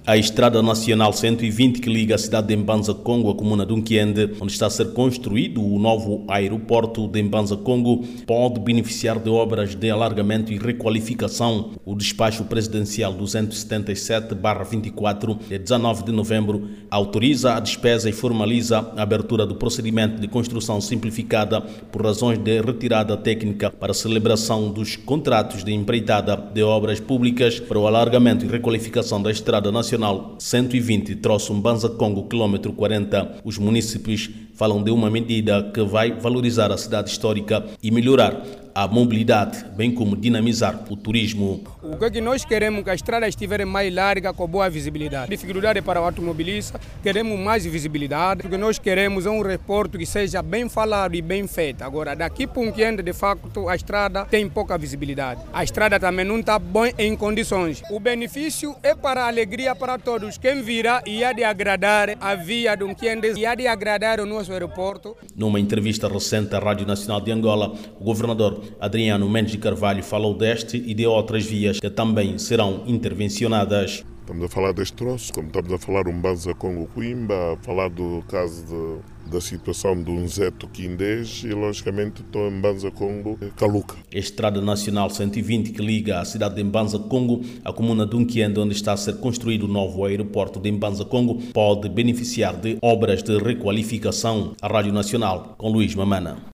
A Estrada Nacional 120, que liga a cidade de Mbanza Congo à comuna de Unkiende, onde está a ser construído o novo aeroporto de Mbanza Congo, pode beneficiar de obras de alargamento e requalificação. O despacho presidencial 277/24, de 19 de novembro, autoriza a despesa e formaliza a abertura do procedimento de construção simplificada por razões de retirada técnica para a celebração dos contratos de empreitada de obras públicas para o alargamento e requalificação da Estrada Nacional 120, troço Mbanza Congo, quilômetro 40. Os munícipes falam de uma medida que vai valorizar a cidade histórica e melhorar a mobilidade, bem como dinamizar o turismo. O que nós queremos? Que a estrada estiver mais larga, com boa visibilidade. Dificuldade para o automobilista, queremos mais visibilidade. O que nós queremos é um aeroporto que seja bem falado e bem feito. Agora, daqui para Unkiende, de facto, a estrada tem pouca visibilidade. A estrada também não está bem em condições. O benefício é para a alegria para todos. Quem virá ia de agradar a via de Unkiende, ia de agradar o nosso aeroporto. Numa entrevista recente à Rádio Nacional de Angola, o governador Adriano Mendes de Carvalho falou deste e de outras vias que também serão intervencionadas. Estamos a falar deste troço, como estamos a falar Mbanza Congo-Coimba, a falar do caso da situação do Nzeto Quindês e, logicamente, do Mbanza Congo-Caluca. A Estrada Nacional 120, que liga a cidade de Mbanza Congo à comuna de Unkiende, onde está a ser construído o novo aeroporto de Mbanza Congo, pode beneficiar de obras de requalificação. A Rádio Nacional, com Luís Mamana.